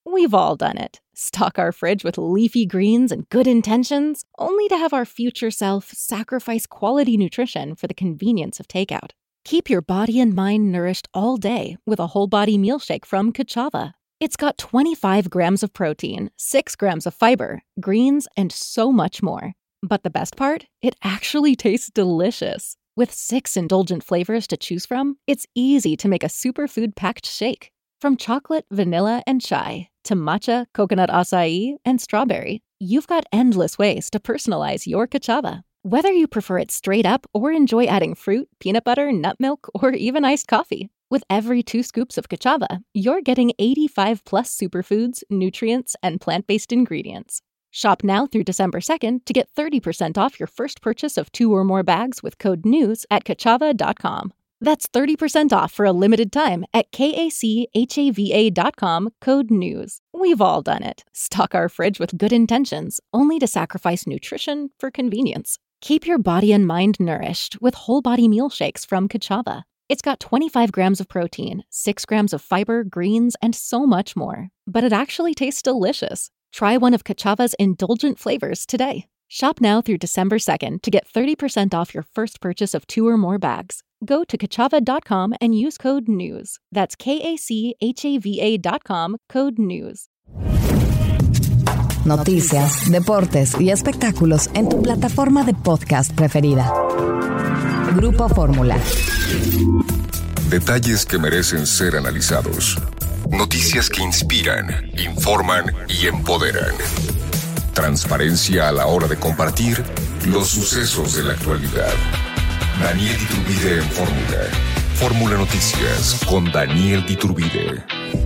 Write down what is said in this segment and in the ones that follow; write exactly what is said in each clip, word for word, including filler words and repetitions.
We've all done it. Stock our fridge with leafy greens and good intentions, only to have our future self sacrifice quality nutrition for the convenience of takeout. Keep your body and mind nourished all day with a whole body meal shake from Ka'Chava. It's got twenty-five grams of protein, six grams of fiber, greens, and so much more. But the best part? It actually tastes delicious. With six indulgent flavors to choose from, it's easy to make a superfood-packed shake. From chocolate, vanilla, and chai to matcha, coconut acai, and strawberry, you've got endless ways to personalize your Ka'Chava. Whether you prefer it straight up or enjoy adding fruit, peanut butter, nut milk, or even iced coffee, with every two scoops of Ka'Chava, you're getting eighty-five plus superfoods, nutrients, and plant-based ingredients. Shop now through December second to get thirty percent off your first purchase of two or more bags with code NEWS at kachava dot com. That's thirty percent off for a limited time at kachava dot com, code NEWS. We've all done it. Stock our fridge with good intentions, only to sacrifice nutrition for convenience. Keep your body and mind nourished with whole body meal shakes from Ka'Chava. It's got twenty-five grams of protein, six grams of fiber, greens, and so much more. But it actually tastes delicious. Try one of Ka'Chava's indulgent flavors today. Shop now through December second to get thirty percent off your first purchase of two or more bags. Go to kachava dot com and use code NEWS. That's K-A-C-H-A-V-A dot com, code NEWS. Noticias, deportes y espectáculos en tu plataforma de podcast preferida. Grupo Fórmula. Detalles que merecen ser analizados. Noticias que inspiran, informan y empoderan. Transparencia a la hora de compartir los sucesos de la actualidad. Daniel Iturbide en Fórmula. Fórmula Noticias con Daniel Iturbide.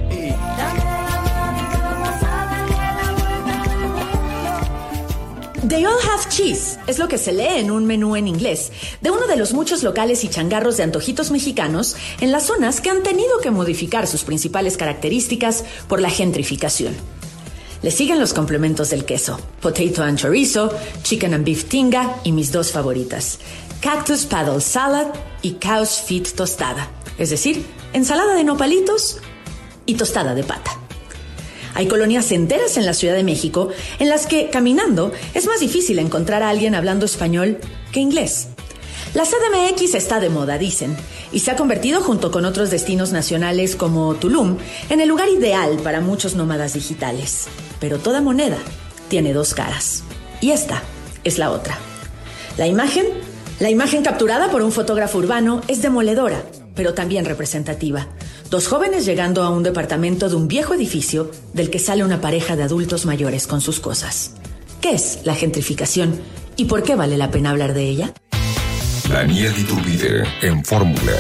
They all have cheese, es lo que se lee en un menú en inglés, de uno de los muchos locales y changarros de antojitos mexicanos en las zonas que han tenido que modificar sus principales características por la gentrificación. Le siguen los complementos del queso, potato and chorizo, chicken and beef tinga y mis dos favoritas, cactus paddle salad y cow's feet tostada, es decir, ensalada de nopalitos y tostada de pata. Hay colonias enteras en la Ciudad de México en las que, caminando, es más difícil encontrar a alguien hablando español que inglés. La C D M X está de moda, dicen, y se ha convertido, junto con otros destinos nacionales como Tulum, en el lugar ideal para muchos nómadas digitales. Pero toda moneda tiene dos caras. Y esta es la otra. La imagen, la imagen capturada por un fotógrafo urbano es demoledora, pero también representativa. Dos jóvenes llegando a un departamento de un viejo edificio del que sale una pareja de adultos mayores con sus cosas. ¿Qué es la gentrificación y por qué vale la pena hablar de ella? Daniel Iturbide en Fórmula.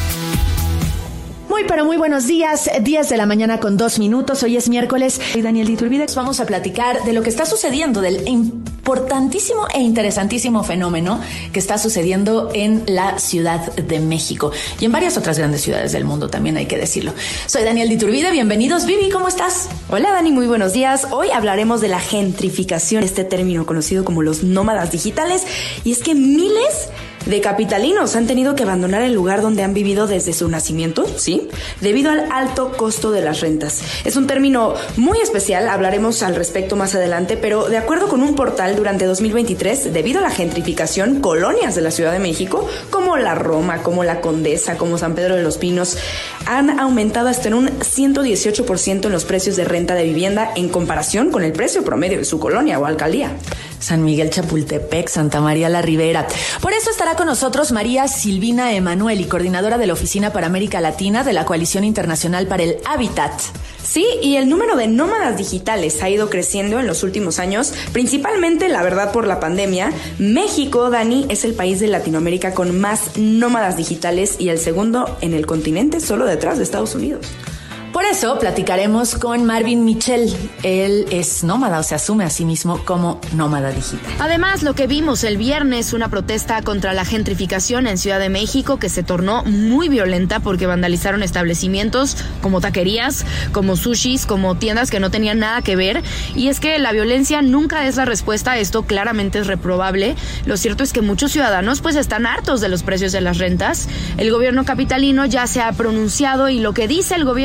Muy pero muy buenos días, diez de la mañana con dos minutos, hoy es miércoles. Soy Daniel Iturbide, vamos a platicar de lo que está sucediendo, del importantísimo e interesantísimo fenómeno que está sucediendo en la Ciudad de México y en varias otras grandes ciudades del mundo, también hay que decirlo. Soy Daniel Iturbide, bienvenidos. Vivi, ¿cómo estás? Hola Dani, muy buenos días. Hoy hablaremos de la gentrificación, este término conocido como los nómadas digitales, y es que miles de capitalinos han tenido que abandonar el lugar donde han vivido desde su nacimiento, ¿sí? Debido al alto costo de las rentas. Es un término muy especial, hablaremos al respecto más adelante, pero de acuerdo con un portal, durante dos mil veintitrés, debido a la gentrificación, colonias de la Ciudad de México, como la Roma, como la Condesa, como San Pedro de los Pinos, han aumentado hasta en un ciento dieciocho por ciento en los precios de renta de vivienda en comparación con el precio promedio de su colonia o alcaldía. San Miguel Chapultepec, Santa María la Ribera. Por eso estará con nosotros María Silvina Emanueli, coordinadora de la Oficina para América Latina de la Coalición Internacional para el Hábitat. Sí, y el número de nómadas digitales ha ido creciendo en los últimos años, principalmente, la verdad, por la pandemia. México, Dani, es el país de Latinoamérica con más nómadas digitales y el segundo en el continente, solo detrás de Estados Unidos. Por eso platicaremos con Marvin Michel. Él es nómada, o se asume a sí mismo como nómada digital. Además, lo que vimos el viernes, una protesta contra la gentrificación en Ciudad de México que se tornó muy violenta porque vandalizaron establecimientos como taquerías, como sushis, como tiendas que no tenían nada que ver. Y es que la violencia nunca es la respuesta a esto, claramente es reprobable. Lo cierto es que muchos ciudadanos pues están hartos de los precios de las rentas. El gobierno capitalino ya se ha pronunciado y lo que dice el gobierno es que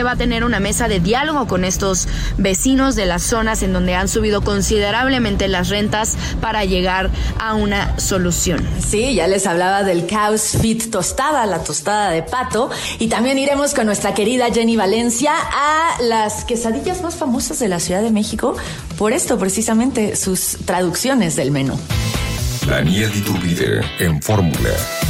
que va a tener una mesa de diálogo con estos vecinos de las zonas en donde han subido considerablemente las rentas para llegar a una solución. Sí, ya les hablaba del Chaos Fit Tostada, la tostada de pato, y también iremos con nuestra querida Jenny Valencia a las quesadillas más famosas de la Ciudad de México, por esto precisamente sus traducciones del menú. Daniel Iturbide en Fórmula.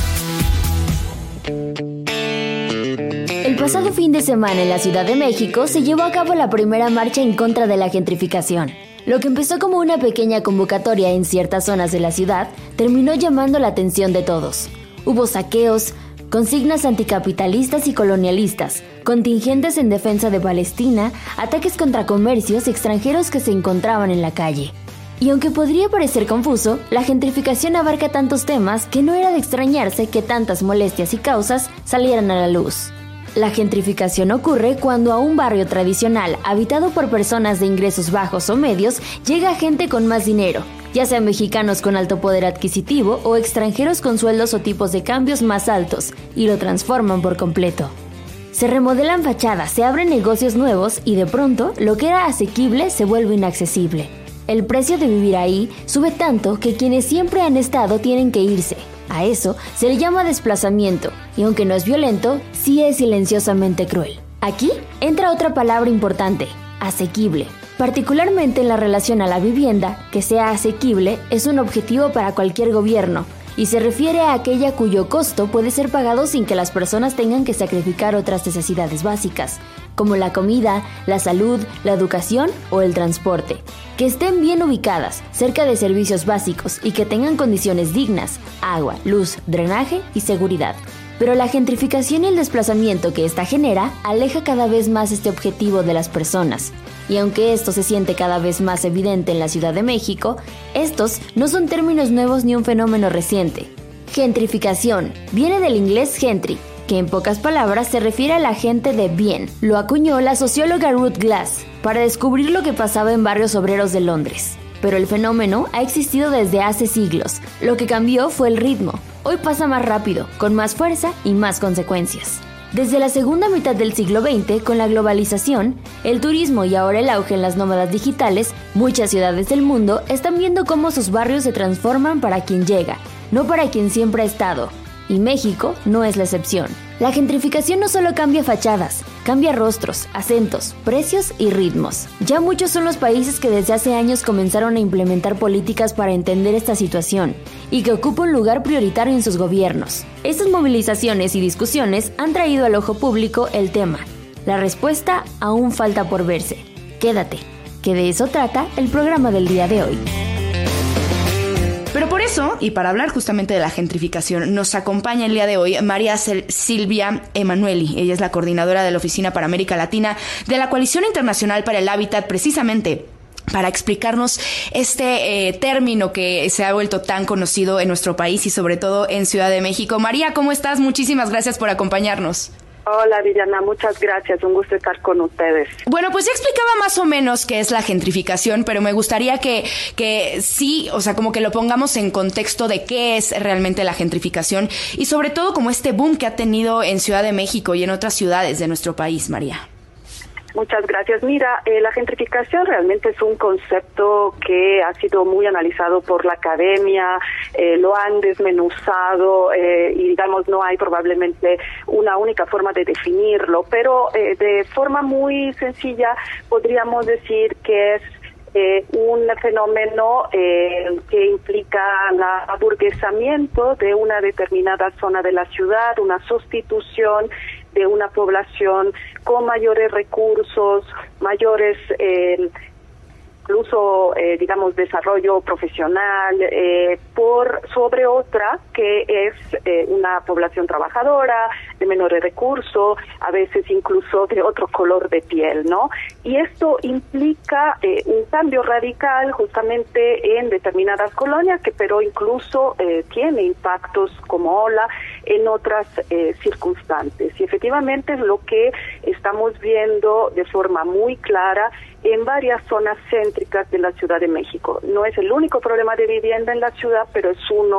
El pasado fin de semana en la Ciudad de México se llevó a cabo la primera marcha en contra de la gentrificación. Lo que empezó como una pequeña convocatoria en ciertas zonas de la ciudad terminó llamando la atención de todos. Hubo saqueos, consignas anticapitalistas y colonialistas, contingentes en defensa de Palestina, ataques contra comercios extranjeros que se encontraban en la calle. Y aunque podría parecer confuso, la gentrificación abarca tantos temas que no era de extrañarse que tantas molestias y causas salieran a la luz. La gentrificación ocurre cuando a un barrio tradicional, habitado por personas de ingresos bajos o medios, llega gente con más dinero, ya sean mexicanos con alto poder adquisitivo o extranjeros con sueldos o tipos de cambios más altos, y lo transforman por completo. Se remodelan fachadas, se abren negocios nuevos y de pronto lo que era asequible se vuelve inaccesible. El precio de vivir ahí sube tanto que quienes siempre han estado tienen que irse. A eso se le llama desplazamiento, y aunque no es violento, sí es silenciosamente cruel. Aquí entra otra palabra importante, asequible. Particularmente en la relación a la vivienda, que sea asequible es un objetivo para cualquier gobierno, y se refiere a aquella cuyo costo puede ser pagado sin que las personas tengan que sacrificar otras necesidades básicas, como la comida, la salud, la educación o el transporte. Que estén bien ubicadas, cerca de servicios básicos y que tengan condiciones dignas, agua, luz, drenaje y seguridad. Pero la gentrificación y el desplazamiento que ésta genera aleja cada vez más este objetivo de las personas. Y aunque esto se siente cada vez más evidente en la Ciudad de México, estos no son términos nuevos ni un fenómeno reciente. Gentrificación viene del inglés gentry, que en pocas palabras se refiere a la gente de bien. Lo acuñó la socióloga Ruth Glass para descubrir lo que pasaba en barrios obreros de Londres. Pero el fenómeno ha existido desde hace siglos. Lo que cambió fue el ritmo. Hoy pasa más rápido, con más fuerza y más consecuencias. Desde la segunda mitad del siglo veinte, con la globalización, el turismo y ahora el auge en las nómadas digitales, muchas ciudades del mundo están viendo cómo sus barrios se transforman para quien llega, no para quien siempre ha estado. Y México no es la excepción. La gentrificación no solo cambia fachadas, cambia rostros, acentos, precios y ritmos. Ya muchos son los países que desde hace años comenzaron a implementar políticas para entender esta situación y que ocupa un lugar prioritario en sus gobiernos. Estas movilizaciones y discusiones han traído al ojo público el tema. La respuesta aún falta por verse. Quédate, que de eso trata el programa del día de hoy. Pero por eso, y para hablar justamente de la gentrificación, nos acompaña el día de hoy María Silvia Emanueli. Ella es la coordinadora de la Oficina para América Latina de la Coalición Internacional para el Hábitat, precisamente para explicarnos este eh, término que se ha vuelto tan conocido en nuestro país y sobre todo en Ciudad de México. María, ¿cómo estás? Muchísimas gracias por acompañarnos. Hola, Viviana, muchas gracias, un gusto estar con ustedes. Bueno, pues ya explicaba más o menos qué es la gentrificación, pero me gustaría que, que sí, o sea, como que lo pongamos en contexto de qué es realmente la gentrificación y sobre todo como este boom que ha tenido en Ciudad de México y en otras ciudades de nuestro país, María. Muchas gracias. Mira, eh, la gentrificación realmente es un concepto que ha sido muy analizado por la academia, eh, lo han desmenuzado eh, y digamos no hay probablemente una única forma de definirlo, pero eh, de forma muy sencilla podríamos decir que es Eh, un fenómeno eh, que implica el aburguesamiento de una determinada zona de la ciudad, una sustitución de una población con mayores recursos, mayores eh, incluso, eh, digamos, desarrollo profesional, eh, por sobre otra que es eh, una población trabajadora, de menores recursos, a veces incluso de otro color de piel, ¿no? Y esto implica eh, un cambio radical justamente en determinadas colonias, que pero incluso eh, tiene impactos como ola en otras eh, circunstancias. Y efectivamente es lo que estamos viendo de forma muy clara en varias zonas céntricas de la Ciudad de México. No es el único problema de vivienda en la ciudad, pero es uno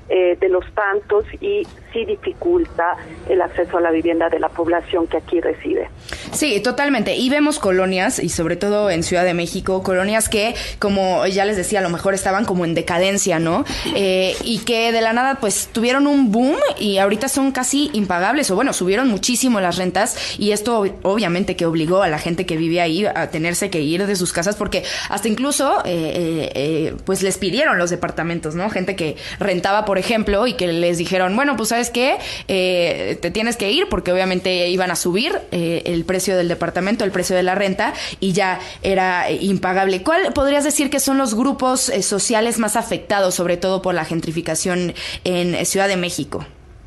eh, de los tantos y sí dificulta el acceso a la vivienda de la población que aquí reside. Sí, totalmente. Y vemos colonias, y sobre todo en Ciudad de México, colonias que, como ya les decía, a lo mejor estaban como en decadencia, ¿no? Eh, y que de la nada, pues, tuvieron un boom y ahorita son casi impagables, o bueno, subieron muchísimo las rentas, y esto obviamente que obligó a la gente que vive ahí a tenerse que ir de sus casas, porque hasta incluso, eh, eh, eh, pues, les pidieron los departamentos, ¿no? Gente que rentaba, por ejemplo, y que les dijeron, bueno, pues, ¿sabes qué? Eh, te tienes que ir, porque obviamente iban a subir eh, el precio del departamento, el precio de la renta, y ya era eh, impagable. ¿Cuál podrías decir que son los grupos eh, sociales más afectados, sobre todo por la gentrificación en eh, Ciudad de México?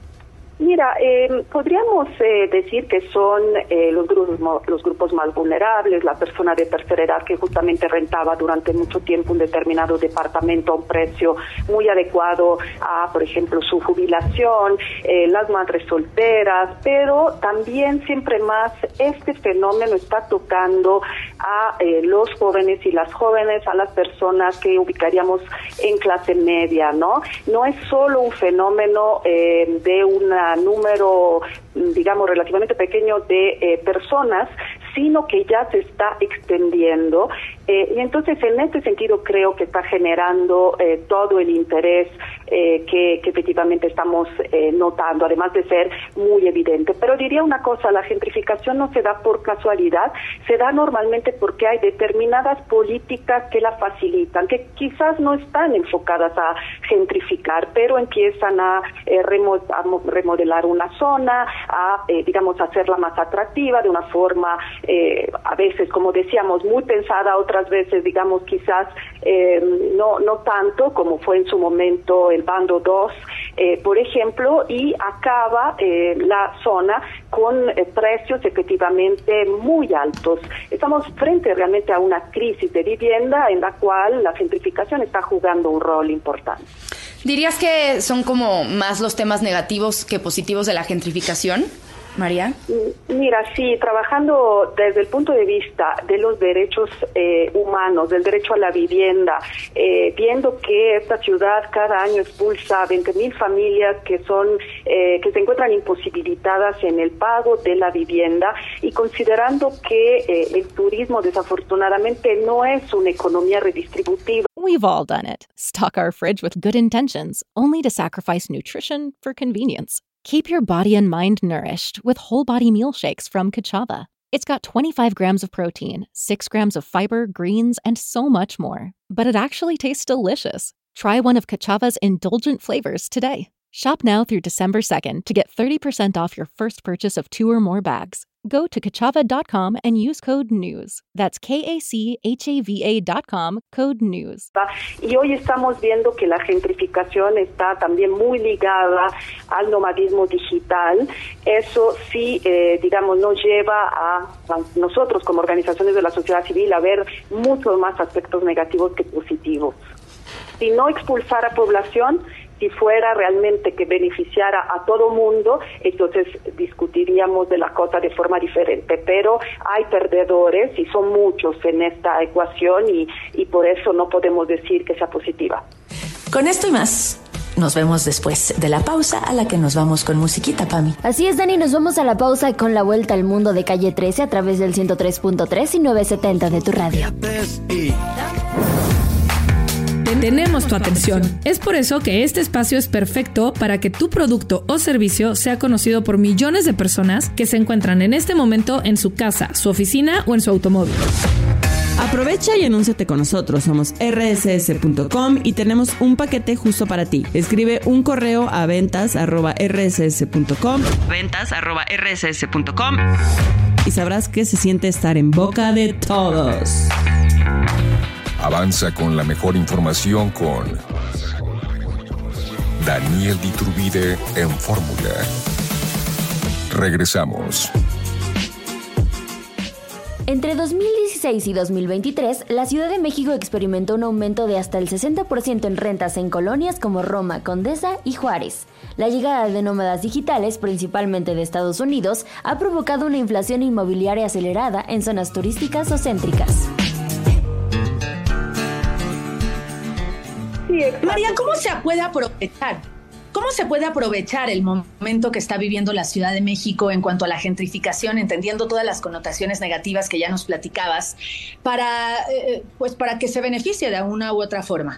Mira, eh, podríamos eh, decir que son eh, los grupos los grupos más vulnerables, la persona de tercera edad que justamente rentaba durante mucho tiempo un determinado departamento a un precio muy adecuado a, por ejemplo, su jubilación, eh, las madres solteras, pero también siempre más este fenómeno está tocando a eh, los jóvenes y las jóvenes, a las personas que ubicaríamos en clase media, ¿no? No es solo un fenómeno eh, de una número, digamos, relativamente pequeño de eh, personas, sino que ya se está extendiendo. Eh, y entonces, en este sentido, creo que está generando eh, todo el interés eh, que, que efectivamente estamos eh, notando, además de ser muy evidente. Pero diría una cosa, la gentrificación no se da por casualidad, se da normalmente porque hay determinadas políticas que la facilitan, que quizás no están enfocadas a gentrificar, pero empiezan a, eh, remo- a remodelar una zona, a, eh, digamos, hacerla más atractiva de una forma, eh, a veces, como decíamos, muy pensada, otras veces, digamos, quizás eh, no no tanto, como fue en su momento el Bando dos, eh, por ejemplo, y acaba eh, la zona con eh, precios efectivamente muy altos. Estamos frente realmente a una crisis de vivienda en la cual la gentrificación está jugando un rol importante. ¿Dirías que son como más los temas negativos que positivos de la gentrificación, María? Mira, sí, trabajando desde el punto de vista de los derechos eh, humanos, del derecho a la vivienda, eh, viendo que esta ciudad cada año expulsa veinte mil familias que son eh, que se encuentran imposibilitadas en el pago de la vivienda, y considerando que eh, el turismo desafortunadamente no es una economía redistributiva. We've all done it. Stock our fridge with good intentions, only to sacrifice nutrition for convenience. Keep your body and mind nourished with whole body meal shakes from Kachava. It's got twenty-five grams of protein, six grams of fiber, greens, and so much more. But it actually tastes delicious. Try one of Kachava's indulgent flavors today. Shop now through December second to get thirty percent off your first purchase of two or more bags. Go to kachava dot com and use code NEWS. That's K A C H A V A dot com, code NEWS. Y hoy estamos viendo que la gentrificación está también muy ligada al nomadismo digital. Eso sí, eh, digamos, nos lleva a, a nosotros como organizaciones de la sociedad civil a ver muchos más aspectos negativos que positivos. Si no expulsara población, si fuera realmente que beneficiara a todo mundo, entonces discutiríamos de la cosa de forma diferente. Pero hay perdedores y son muchos en esta ecuación y, y por eso no podemos decir que sea positiva. Con esto y más, nos vemos después de la pausa, a la que nos vamos con musiquita, Pami. Así es, Dani, nos vamos a la pausa con la vuelta al mundo de Calle trece a través del ciento tres punto tres y novecientos setenta de tu radio. Tenemos tu atención. Es por eso que este espacio es perfecto para que tu producto o servicio sea conocido por millones de personas que se encuentran en este momento en su casa, su oficina o en su automóvil. Aprovecha y anúnciate con nosotros. Somos erre ese ese punto com y tenemos un paquete justo para ti. Escribe un correo a ventas arroba erre ese ese punto com, ventas arroba erre ese ese punto com, y sabrás que se siente estar en boca de todos. Avanza con la mejor información con Daniel Iturbide en Fórmula. Regresamos. Entre dos mil dieciséis y dos mil veintitrés, la Ciudad de México experimentó un aumento de hasta el sesenta por ciento en rentas en colonias como Roma, Condesa y Juárez. La llegada de nómadas digitales, principalmente de Estados Unidos, ha provocado una inflación inmobiliaria acelerada en zonas turísticas o céntricas. María, ¿cómo se puede aprovechar ¿Cómo se puede aprovechar el momento que está viviendo la Ciudad de México en cuanto a la gentrificación, entendiendo todas las connotaciones negativas que ya nos platicabas, para, eh, pues para que se beneficie de una u otra forma?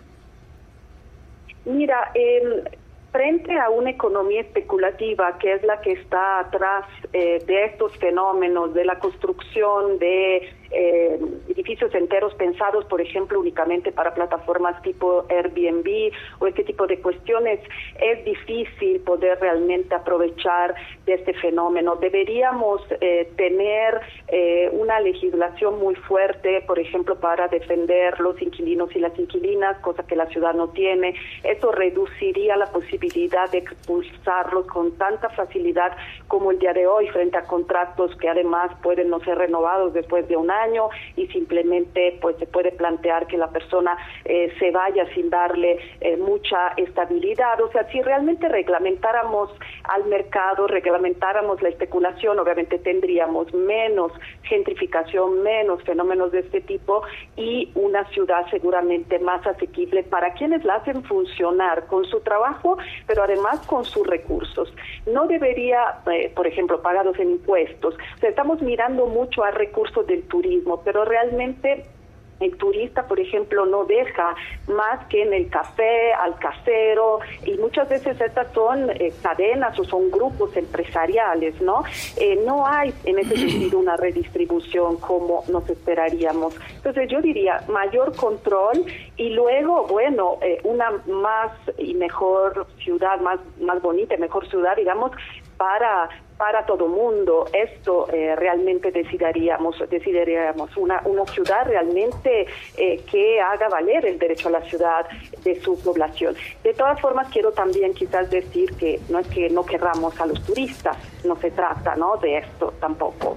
Mira, eh, frente a una economía especulativa que es la que está atrás eh, de estos fenómenos, de la construcción de eh, edificios enteros pensados, por ejemplo, únicamente para plataformas tipo Airbnb o este tipo de cuestiones, es difícil poder realmente aprovechar de este fenómeno. Deberíamos eh, tener eh, una legislación muy fuerte, por ejemplo, para defender los inquilinos y las inquilinas, cosa que la ciudad no tiene. Eso reduciría la posibilidad de expulsarlos con tanta facilidad como el día de hoy, frente a contratos que además pueden no ser renovados después de un año y simplemente pues se puede plantear que la persona eh, se vaya sin darle eh, mucha estabilidad. O sea, si realmente reglamentáramos al mercado, reglamentáramos la especulación, obviamente tendríamos menos gentrificación, menos fenómenos de este tipo y una ciudad seguramente más asequible para quienes la hacen funcionar con su trabajo, pero además con sus recursos. No debería, eh, por ejemplo, pagados en impuestos. O sea, estamos mirando mucho a recursos del turismo, pero realmente el turista, por ejemplo, no deja más que en el café, al casero, y muchas veces estas son eh, cadenas o son grupos empresariales, ¿no? Eh, no hay en ese sentido una redistribución como nos esperaríamos. Entonces yo diría mayor control y luego, bueno, eh, una más y mejor ciudad, más, más bonita y mejor ciudad, digamos, para para todo mundo. Esto eh, realmente decidiríamos, decidiríamos una, una ciudad realmente eh, que haga valer el derecho a la ciudad de su población. De todas formas, quiero también quizás decir que no es que no querramos a los turistas, no se trata, ¿no?, de esto tampoco.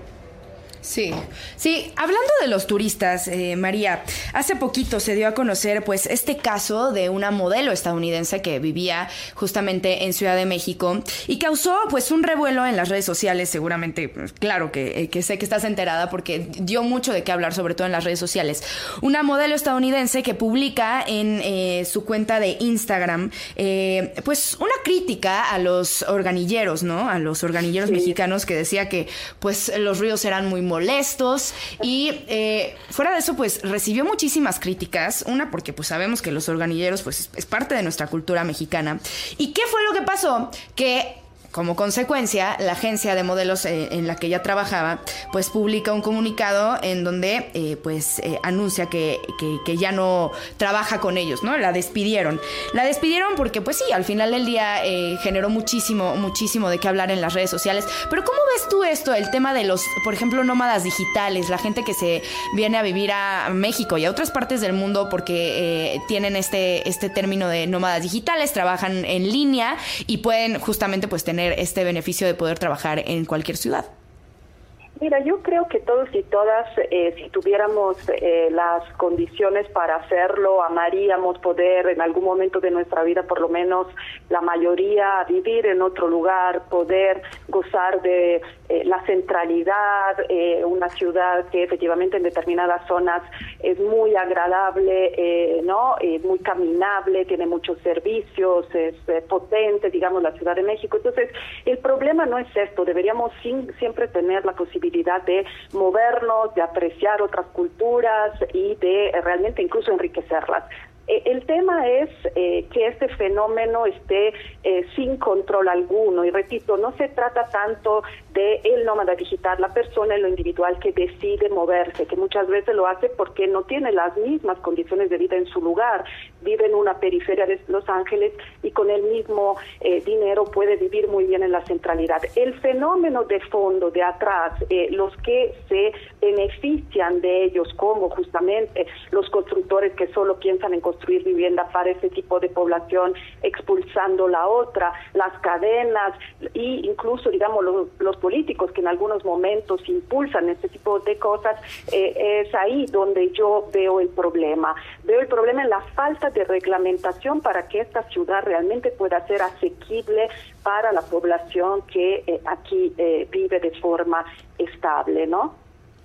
Sí, sí, hablando de los turistas, eh, María, hace poquito se dio a conocer pues este caso de una modelo estadounidense que vivía justamente en Ciudad de México y causó pues un revuelo en las redes sociales, seguramente, pues, claro que, eh, que sé que estás enterada porque dio mucho de qué hablar, sobre todo en las redes sociales. Una modelo estadounidense que publica en eh, su cuenta de Instagram eh, pues una crítica a los organilleros, ¿no? A los organilleros sí. mexicanos, que decía que pues los ruidos eran muy molestos y eh, fuera de eso pues recibió muchísimas críticas, una porque pues sabemos que los organilleros pues es parte de nuestra cultura mexicana. ¿Y qué fue lo que pasó? Que como consecuencia, la agencia de modelos eh, en la que ella trabajaba, pues publica un comunicado en donde eh, pues eh, anuncia que, que, que ya no trabaja con ellos, ¿no? La despidieron. La despidieron porque, pues sí, al final del día eh, generó muchísimo, muchísimo de qué hablar en las redes sociales. Pero ¿cómo ves tú esto? El tema de los, por ejemplo, nómadas digitales, la gente que se viene a vivir a México y a otras partes del mundo porque eh, tienen este, este término de nómadas digitales, trabajan en línea y pueden justamente pues tener este beneficio de poder trabajar en cualquier ciudad. Mira, yo creo que todos y todas, eh, si tuviéramos eh, las condiciones para hacerlo, amaríamos poder en algún momento de nuestra vida, por lo menos la mayoría, vivir en otro lugar, poder gozar de eh, la centralidad, eh, una ciudad que efectivamente en determinadas zonas es muy agradable, eh, ¿no? Eh, muy caminable, tiene muchos servicios, es eh, potente, digamos, la Ciudad de México. Entonces, el problema no es esto, deberíamos sin, siempre tener la posibilidad de movernos, de apreciar otras culturas y de eh, realmente incluso enriquecerlas. Eh, el tema es eh, que este fenómeno esté eh, sin control alguno y repito, no se trata tanto de el nómada digital, la persona en lo individual que decide moverse, que muchas veces lo hace porque no tiene las mismas condiciones de vida en su lugar, vive en una periferia de Los Ángeles y con el mismo eh, dinero puede vivir muy bien en la centralidad. El fenómeno de fondo, de atrás, eh, los que se benefician de ellos, como justamente los constructores que solo piensan en construir vivienda para ese tipo de población, expulsando la otra, las cadenas e incluso, digamos, los, los políticos que en algunos momentos impulsan este tipo de cosas, eh, es ahí donde yo veo el problema. Veo el problema en la falta de reglamentación para que esta ciudad realmente pueda ser asequible para la población que eh, aquí eh, vive de forma estable, ¿no?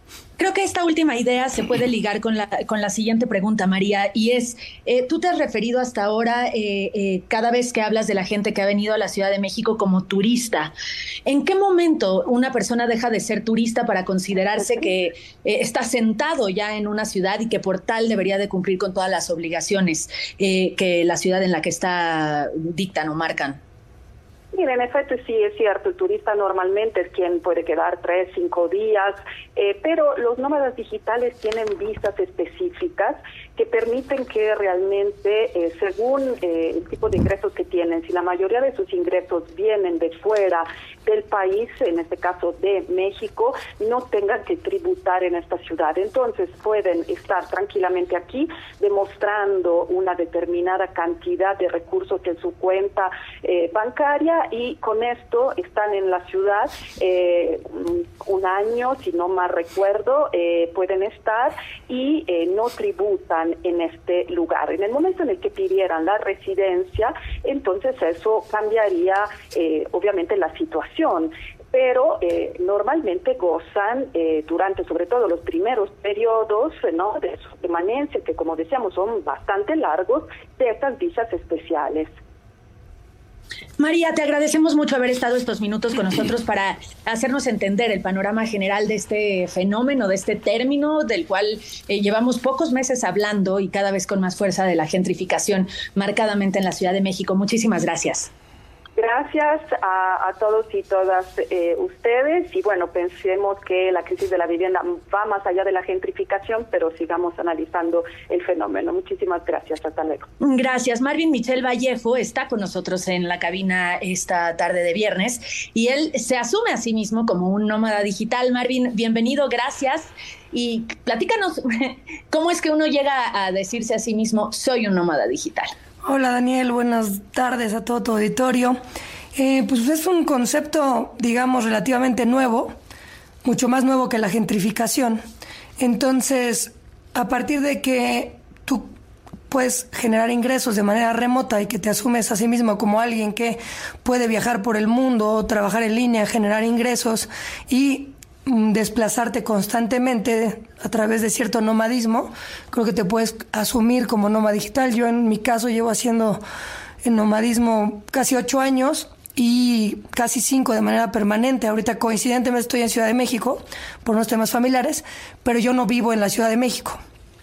Creo que esta última idea se puede ligar con la, con la siguiente pregunta, María, y es, eh, tú te has referido hasta ahora, eh, eh, cada vez que hablas de la gente que ha venido a la Ciudad de México como turista. ¿En qué momento una persona deja de ser turista para considerarse que eh, está sentado ya en una ciudad y que por tal debería de cumplir con todas las obligaciones eh, que la ciudad en la que está dictan o marcan? Mira, en efecto sí es cierto, el turista normalmente es quien puede quedar tres, cinco días, eh, pero los nómadas digitales tienen visas específicas que permiten que realmente, eh, según eh, el tipo de ingresos que tienen, si la mayoría de sus ingresos vienen de fuera del país, en este caso de México, no tengan que tributar en esta ciudad. Entonces pueden estar tranquilamente aquí demostrando una determinada cantidad de recursos en su cuenta eh, bancaria, y con esto están en la ciudad eh, un año, si no mal recuerdo, eh, pueden estar y eh, no tributan en este lugar. En el momento en el que pidieran la residencia, entonces eso cambiaría eh, obviamente la situación. Pero eh, normalmente gozan eh, durante, sobre todo los primeros periodos, ¿no?, de su permanencia, que como decíamos son bastante largos, de estas visas especiales. María, te agradecemos mucho haber estado estos minutos con nosotros para hacernos entender el panorama general de este fenómeno, de este término del cual eh, llevamos pocos meses hablando y cada vez con más fuerza, de la gentrificación marcadamente en la Ciudad de México. Muchísimas gracias. Gracias a, a todos y todas eh, ustedes, y bueno, pensemos que la crisis de la vivienda va más allá de la gentrificación, pero sigamos analizando el fenómeno. Muchísimas gracias, hasta luego. Gracias. Marvin Michel Vallejo está con nosotros en la cabina esta tarde de viernes y él se asume a sí mismo como un nómada digital. Marvin, bienvenido, gracias. Y platícanos, ¿cómo es que uno llega a decirse a sí mismo, soy un nómada digital? Hola Daniel, buenas tardes a todo tu auditorio. Eh, pues es un concepto, digamos, relativamente nuevo, mucho más nuevo que la gentrificación. Entonces, a partir de que tú puedes generar ingresos de manera remota y que te asumes a sí mismo como alguien que puede viajar por el mundo, trabajar en línea, generar ingresos y desplazarte constantemente a través de cierto nomadismo, creo que te puedes asumir como nómada digital. Yo en mi caso llevo haciendo el nomadismo casi ocho años y casi cinco de manera permanente. Ahorita coincidentemente estoy en Ciudad de México por unos temas familiares, pero yo no vivo en la Ciudad de México.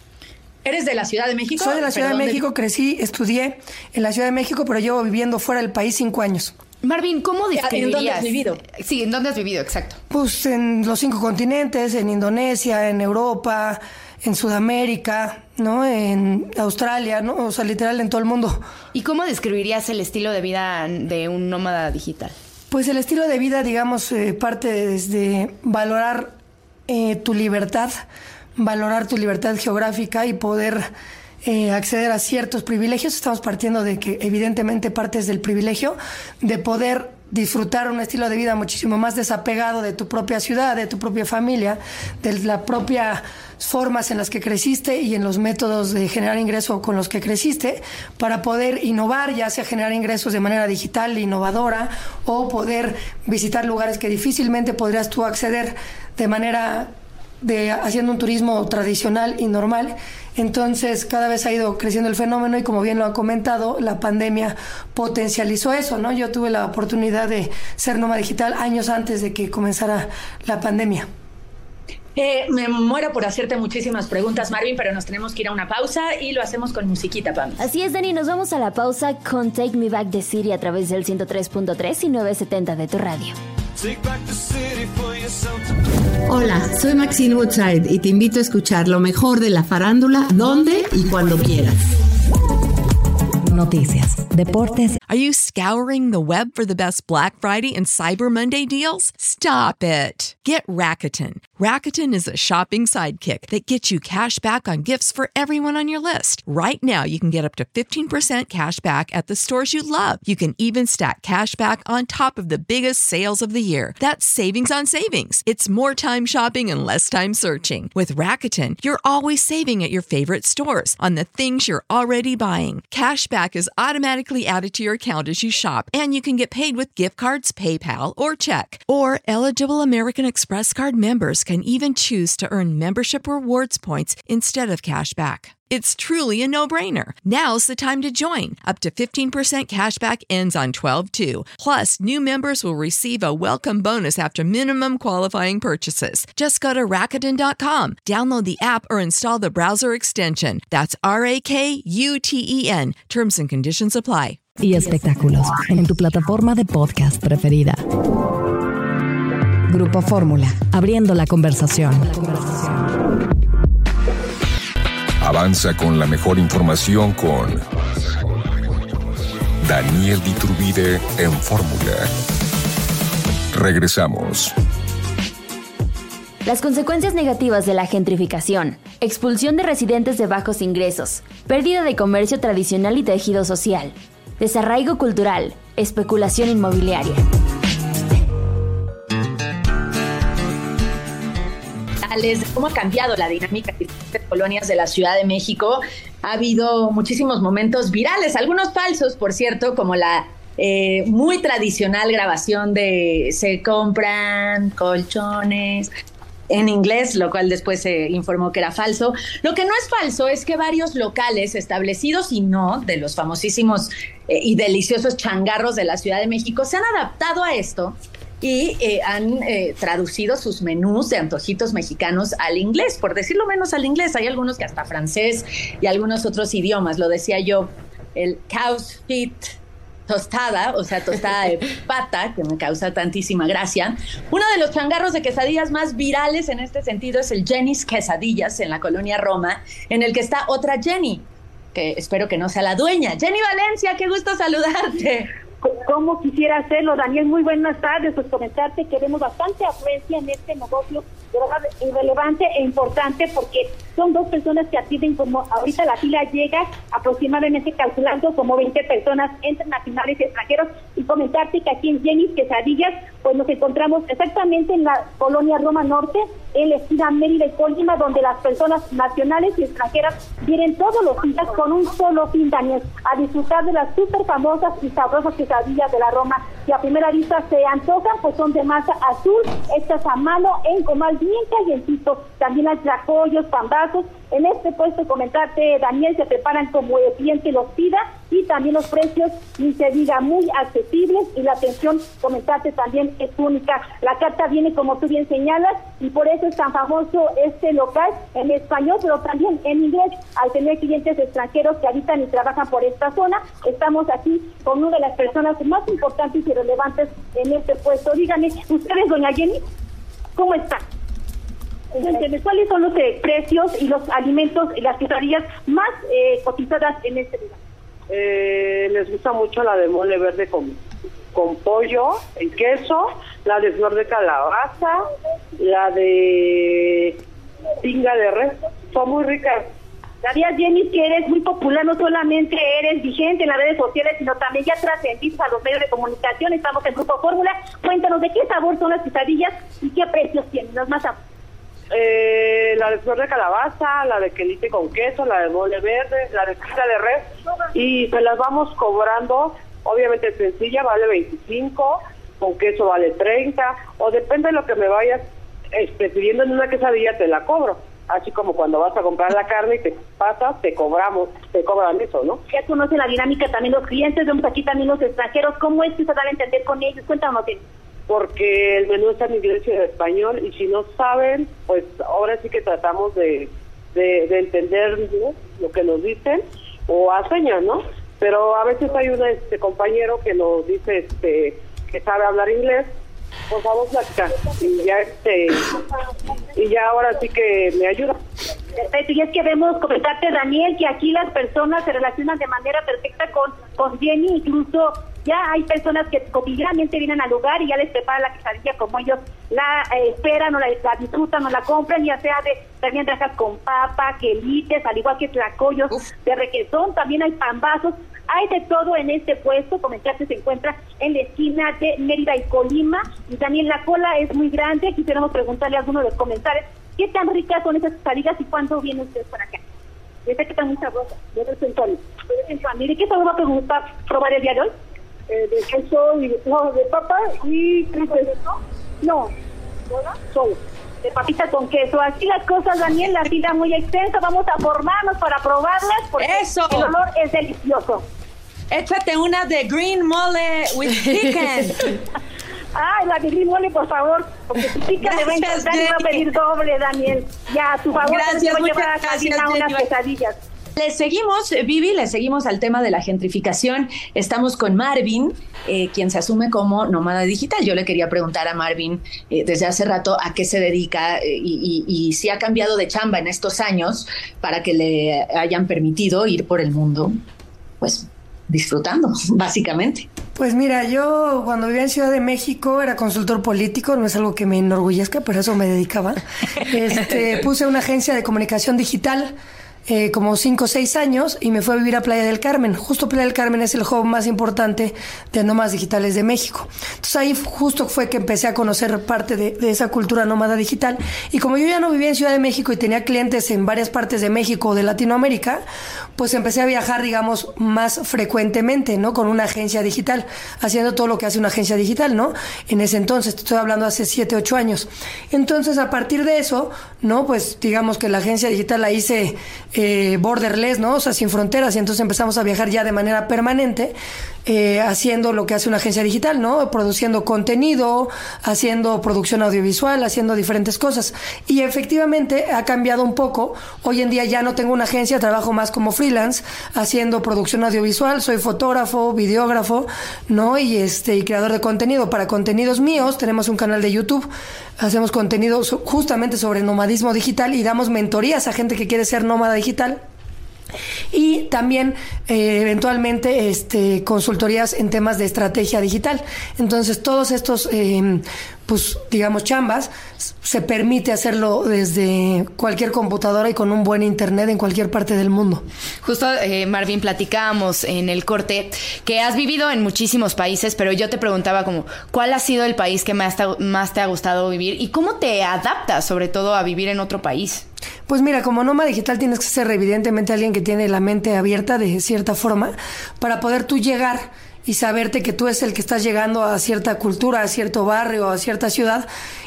¿Eres de la Ciudad de México? Soy de la Ciudad de ¿Dónde? México, crecí, estudié en la Ciudad de México, pero llevo viviendo fuera del país cinco años. Marvin, ¿cómo describirías? ¿En dónde has vivido? Sí, ¿en dónde has vivido? Exacto. Pues en los cinco continentes, en Indonesia, en Europa, en Sudamérica, ¿no? En Australia, ¿no? O sea, literal en todo el mundo. ¿Y cómo describirías el estilo de vida de un nómada digital? Pues el estilo de vida, digamos, eh, parte desde valorar eh, tu libertad, valorar tu libertad geográfica y poder Eh, acceder a ciertos privilegios. Estamos partiendo de que evidentemente partes del privilegio de poder disfrutar un estilo de vida muchísimo más desapegado de tu propia ciudad, de tu propia familia, de las propias formas en las que creciste y en los métodos de generar ingreso con los que creciste, para poder innovar, ya sea generar ingresos de manera digital, innovadora, o poder visitar lugares que difícilmente podrías tú acceder de manera de haciendo un turismo tradicional y normal. Entonces cada vez ha ido creciendo el fenómeno y, como bien lo han comentado, la pandemia potencializó eso, ¿no? Yo tuve la oportunidad de ser nómada digital años antes de que comenzara la pandemia. Eh, me muero por hacerte muchísimas preguntas, Marvin, pero nos tenemos que ir a una pausa y lo hacemos con musiquita, Pam. Así es, Dani, nos vamos a la pausa con Take Me Back the City a través del ciento tres punto tres y novecientos setenta de tu radio. Hola, soy Maxine Woodside y te invito a escuchar lo mejor de la farándula, donde y cuando quieras. Noticias, deportes. Are you scouring the web for the best Black Friday and Cyber Monday deals? Stop it. Get Rakuten. Rakuten is a shopping sidekick that gets you cash back on gifts for everyone on your list. Right now, you can get up to fifteen percent cash back at the stores you love. You can even stack cash back on top of the biggest sales of the year. That's savings on savings. It's more time shopping and less time searching. With Rakuten, you're always saving at your favorite stores on the things you're already buying. Cash back is automatically added to your account as you shop, and you can get paid with gift cards, PayPal, or check. Or eligible American Express card members can even choose to earn membership rewards points instead of cash back. It's truly a no-brainer. Now's the time to join. Up to fifteen percent cash back ends on twelve two. Plus, new members will receive a welcome bonus after minimum qualifying purchases. Just go to Rakuten dot com, download the app, or install the browser extension. That's R A K U T E N. Terms and conditions apply. Y espectáculos en tu plataforma de podcast preferida. Grupo Fórmula, abriendo la conversación. La conversación. Avanza con la mejor información con Daniel Iturbide en Fórmula. Regresamos. Las consecuencias negativas de la gentrificación: expulsión de residentes de bajos ingresos, pérdida de comercio tradicional y tejido social, desarraigo cultural, especulación inmobiliaria. ¿Cómo ha cambiado la dinámica de las colonias de la Ciudad de México? Ha habido muchísimos momentos virales, algunos falsos, por cierto, como la eh, muy tradicional grabación de se compran colchones en inglés, lo cual después se informó que era falso. Lo que no es falso es que varios locales establecidos y no de los famosísimos eh, y deliciosos changarros de la Ciudad de México se han adaptado a esto y eh, han eh, traducido sus menús de antojitos mexicanos al inglés, por decirlo menos al inglés. Hay algunos que hasta francés y algunos otros idiomas. Lo decía yo, el cow's feet tostada, o sea, tostada de pata, que me causa tantísima gracia. Uno de los changarros de quesadillas más virales en este sentido es el Jenny's Quesadillas en la colonia Roma, en el que está otra Jenny, que espero que no sea la dueña. Jenny Valencia, qué gusto saludarte. ¿Cómo quisiera hacerlo, Daniel? Muy buenas tardes. Pues comentarte que vemos bastante afluencia en este negocio, de verdad, irrelevante e importante, porque son dos personas que atienden, como ahorita la fila llega aproximadamente calculando como veinte personas entre nacionales y extranjeros. Y comentarte que aquí en Jenny's Quesadillas, pues nos encontramos exactamente en la colonia Roma Norte, en la esquina Mérida y Colima, donde las personas nacionales y extranjeras vienen todos los días con un solo fin, Daniel, a disfrutar de las súper famosas y sabrosas quesadillas de la Roma, que a primera vista se antojan, pues son de masa azul, hechas a mano en comal bien calientito. También hay tlacoyos, pambazos. En este puesto, comentarte, Daniel, se preparan como el cliente los pida, y también los precios, ni se diga, muy accesibles, y la atención, comentarte, también es única. La carta viene, como tú bien señalas, y por eso es tan famoso este local en español, pero también en inglés, al tener clientes extranjeros que habitan y trabajan por esta zona. Estamos aquí con una de las personas más importantes y relevantes en este puesto. Díganme, ustedes, doña Jenny, ¿cómo están? ¿Cuáles son los eh, precios y los alimentos y las quesadillas más eh, cotizadas en este lugar? Eh, les gusta mucho la de mole verde con, con pollo, en queso, la de flor de calabaza, la de pinga de res, son muy ricas. ¿Sabías, Jenny, que eres muy popular? No solamente eres vigente en las redes sociales, sino también ya trascendiste a los medios de comunicación. Estamos en Grupo Fórmula. Cuéntanos de qué sabor son las quesadillas y qué precios tienen, los más sabores. Eh, la de flor de calabaza, la de quelite con queso, la de mole verde, la de pinga de res, y se las vamos cobrando. Obviamente sencilla vale veinticinco, con queso vale treinta, o depende de lo que me vayas este, pidiendo en una quesadilla, te la cobro. Así como cuando vas a comprar la carne y te pasas, te cobramos, te cobran eso, ¿no? Ya conocen la dinámica también los clientes, vemos aquí también los extranjeros. ¿Cómo es que se dan a entender con ellos? Cuéntanos. Porque el menú está en inglés y en español, y si no saben, pues ahora sí que tratamos de, de, de entender, ¿no?, lo que nos dicen, o a señas, ¿no? Pero a veces hay un este, compañero que nos dice este, que sabe hablar inglés. Por favor, platicar. Y ya este y ya ahora sí que me ayuda. Perfecto, y es que vemos, comentarte, Daniel, que aquí las personas se relacionan de manera perfecta con, con Jenny. Incluso ya hay personas que cotidianamente vienen al lugar y ya les preparan la quesadilla como ellos la eh, esperan, o la, la disfrutan, o la compran, ya sea de también rajas con papa, quelites, al igual que tlacoyos de requesón. También hay pambazos. Hay de todo en este puesto. Comentarte, se encuentra en la esquina de Mérida y Colima, y también la cola es muy grande. Quisiéramos preguntarle a alguno de los comentarios qué tan ricas son esas quesadillas y cuándo vienen ustedes para acá. Yo sé que están muy sabrosas, yo soy sensual. ¿Y qué sabor va a preguntar, probar el día de hoy? eh, de queso y de, no, de papa y frijoles, ¿no? No, ¿verdad? Solo. De papita con queso. Así las cosas, Daniel, la fila muy extensa. Vamos a formarnos para probarlas porque ¡eso! El olor es delicioso. Échate una de green mole with chicken. Ay, la de green mole, por favor, porque si pica me va a encantar y va a pedir doble, Daniel. Ya, a tu favor, gracias, te voy a muchas llevar a gracias, cocinar unas Jenny. quesadillas. Le seguimos, Vivi, le seguimos al tema de la gentrificación. Estamos con Marvin, eh, quien se asume como nómada digital. Yo le quería preguntar a Marvin eh, desde hace rato a qué se dedica eh, y, y, y si ha cambiado de chamba en estos años para que le hayan permitido ir por el mundo, pues disfrutando, básicamente. Pues mira, yo cuando vivía en Ciudad de México era consultor político, no es algo que me enorgullezca, pero a eso me dedicaba. Este, puse una agencia de comunicación digital Eh, como cinco o seis años y me fui a vivir a Playa del Carmen. Justo Playa del Carmen es el hub más importante de nómadas digitales de México. Entonces ahí justo fue que empecé a conocer parte de, de esa cultura nómada digital. Y como yo ya no vivía en Ciudad de México y tenía clientes en varias partes de México o de Latinoamérica, pues empecé a viajar, digamos, más frecuentemente, ¿no? Con una agencia digital, haciendo todo lo que hace una agencia digital, ¿no? En ese entonces, te estoy hablando hace siete, ocho años. Entonces, a partir de eso, ¿no? Pues digamos que la agencia digital la hice Eh, borderless, ¿no? O sea, sin fronteras, y entonces empezamos a viajar ya de manera permanente, eh, haciendo lo que hace una agencia digital, ¿no? Produciendo contenido, haciendo producción audiovisual, haciendo diferentes cosas. Y efectivamente ha cambiado un poco. Hoy en día ya no tengo una agencia, trabajo más como freelance, haciendo producción audiovisual, soy fotógrafo, videógrafo, ¿no? Y este, y creador de contenido. Para contenidos míos, tenemos un canal de YouTube, hacemos contenido justamente sobre nomadismo digital y damos mentorías a gente que quiere ser nómada digital. Y también eh, eventualmente este, consultorías en temas de estrategia digital. Entonces todos estos eh, pues digamos chambas se permite hacerlo desde cualquier computadora y con un buen internet en cualquier parte del mundo. Justo eh, Marvin, platicábamos en el corte que has vivido en muchísimos países, pero yo te preguntaba como ¿cuál ha sido el país que más te, más te ha gustado vivir y cómo te adaptas sobre todo a vivir en otro país? Pues mira, como nómada digital tienes que ser evidentemente alguien que tiene la mente abierta de cierta forma para poder tú llegar y saberte que tú es el que estás llegando a cierta cultura, a cierto barrio, a cierta ciudad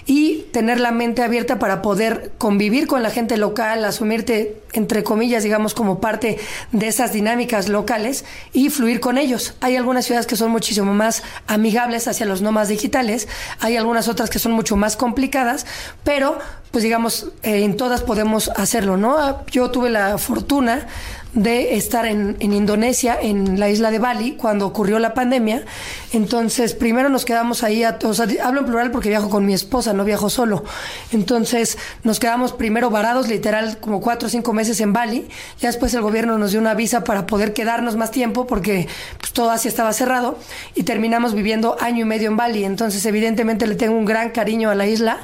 y tener la mente abierta para poder convivir con la gente local, asumirte, entre comillas, digamos, como parte de esas dinámicas locales y fluir con ellos. Hay algunas ciudades que son muchísimo más amigables hacia los nómadas digitales, hay algunas otras que son mucho más complicadas, pero pues digamos, eh, en todas podemos hacerlo, ¿no? Yo tuve la fortuna de estar en, en Indonesia, en la isla de Bali, cuando ocurrió la pandemia. Entonces, primero nos quedamos ahí, a, o sea, hablo en plural porque viajo con mi esposa, no viajo solo. Entonces, nos quedamos primero varados, literal, como cuatro o cinco meses en Bali. Ya después el gobierno nos dio una visa para poder quedarnos más tiempo porque pues, todo Asia estaba cerrado y terminamos viviendo año y medio en Bali. Entonces, evidentemente, le tengo un gran cariño a la isla.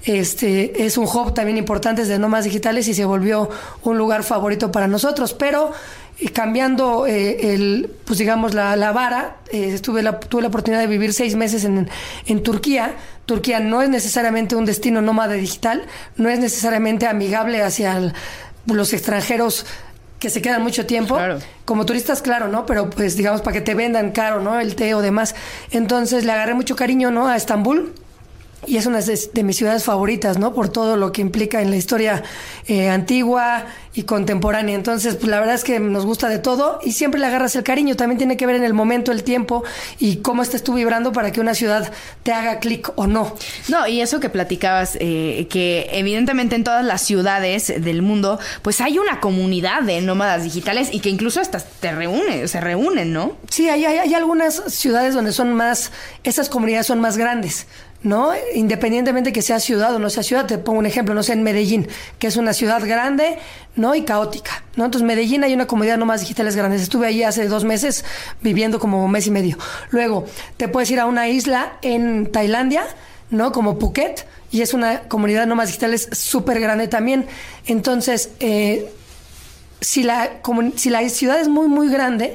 Este, es un hub también importante de nómadas digitales y se volvió un lugar favorito para nosotros, pero eh, cambiando eh, el, pues digamos la, la vara, eh, estuve la, tuve la oportunidad de vivir seis meses en, en Turquía. Turquía no es necesariamente un destino nómada digital, no es necesariamente amigable hacia el, los extranjeros que se quedan mucho tiempo. Claro. Como turistas, claro, ¿no? Pero pues digamos para que te vendan caro, ¿no? El té o demás. Entonces le agarré mucho cariño, ¿no? A Estambul. Y es una de, de mis ciudades favoritas, ¿no? Por todo lo que implica en la historia eh, antigua y contemporánea. Entonces, pues la verdad es que nos gusta de todo y siempre le agarras el cariño. También tiene que ver en el momento, el tiempo y cómo estés tú vibrando para que una ciudad te haga clic o no. No, y eso que platicabas, eh, que evidentemente en todas las ciudades del mundo, pues hay una comunidad de nómadas digitales y que incluso hasta te reúnen, se reúnen, ¿no? Sí, hay, hay, hay algunas ciudades donde son más, esas comunidades son más grandes, ¿no? Independientemente que sea ciudad o no sea ciudad, te pongo un ejemplo, no sé, en Medellín, que es una ciudad grande, ¿no? Y caótica, ¿no? Entonces, Medellín hay una comunidad de nómadas digitales grandes. Estuve ahí hace dos meses viviendo como un mes y medio. Luego, te puedes ir a una isla en Tailandia, ¿no? Como Phuket, y es una comunidad de nómadas digitales súper grande también. Entonces, eh, si la, si la ciudad es muy, muy grande,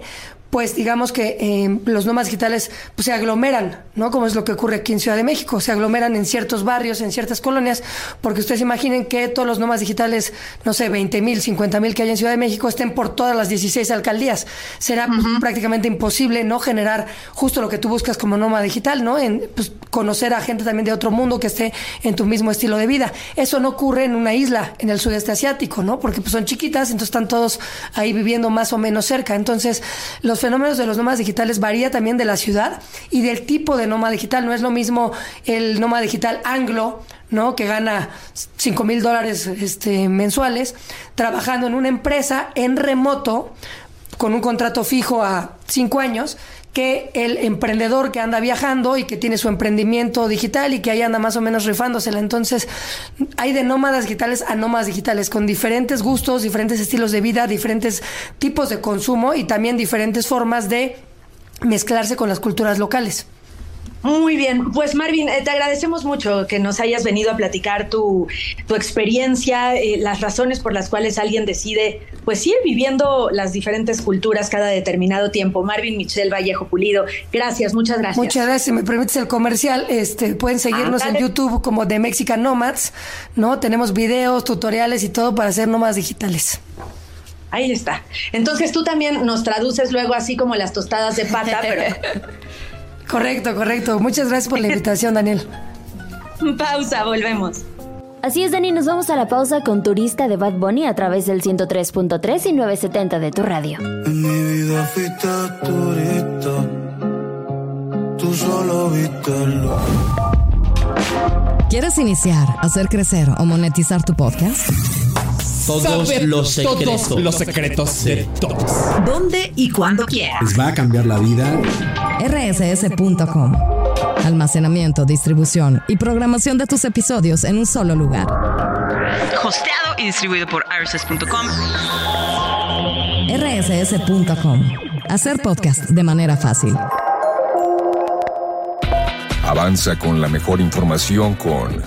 pues digamos que eh, los nómadas digitales pues, se aglomeran, ¿no? Como es lo que ocurre aquí en Ciudad de México, se aglomeran en ciertos barrios, en ciertas colonias, porque ustedes imaginen que todos los nómadas digitales, no sé, veinte mil, cincuenta mil que hay en Ciudad de México estén por todas las dieciséis alcaldías. Será pues, uh-huh. prácticamente imposible no generar justo lo que tú buscas como nómada digital, ¿no? En, pues, conocer a gente también de otro mundo que esté en tu mismo estilo de vida. Eso no ocurre en una isla en el sudeste asiático, ¿no? Porque pues, son chiquitas, entonces están todos ahí viviendo más o menos cerca. Entonces, los fenómenos de los nómadas digitales varía también de la ciudad y del tipo de nómada digital. No es lo mismo el nómada digital anglo, ¿no? Que gana cinco mil dólares este, mensuales trabajando en una empresa en remoto con un contrato fijo a cinco años, que el emprendedor que anda viajando y que tiene su emprendimiento digital y que ahí anda más o menos rifándosela. Entonces, hay de nómadas digitales a nómadas digitales, con diferentes gustos, diferentes estilos de vida, diferentes tipos de consumo y también diferentes formas de mezclarse con las culturas locales. Muy bien, pues Marvin, eh, te agradecemos mucho que nos hayas venido a platicar tu, tu experiencia, eh, las razones por las cuales alguien decide pues ir viviendo las diferentes culturas cada determinado tiempo. Marvin Michel Vallejo Pulido, gracias, muchas gracias. Muchas gracias, si me permites el comercial, este, pueden seguirnos ah, en YouTube como The Mexican Nomads, ¿no? Tenemos videos, tutoriales y todo para hacer nómadas digitales. Ahí está. Entonces tú también nos traduces luego así como las tostadas de pata, pero... Correcto, correcto. Muchas gracias por la invitación, Daniel. Pausa, volvemos. Así es, Dani, nos vamos a la pausa con Turista de Bad Bunny a través del ciento tres punto tres y novecientos setenta de tu radio. En mi vida fuiste turista, tú solo viste lo... ¿Quieres iniciar, hacer crecer o monetizar tu podcast? Todos Saber los secretos. Todos los secretos de todos. ¿Dónde y cuándo quieras? Les va a cambiar la vida. R S S punto com. Almacenamiento, distribución y programación de tus episodios en un solo lugar. Hosteado y distribuido por R S S punto com. R S S punto com. Hacer podcast de manera fácil. Avanza con la mejor información con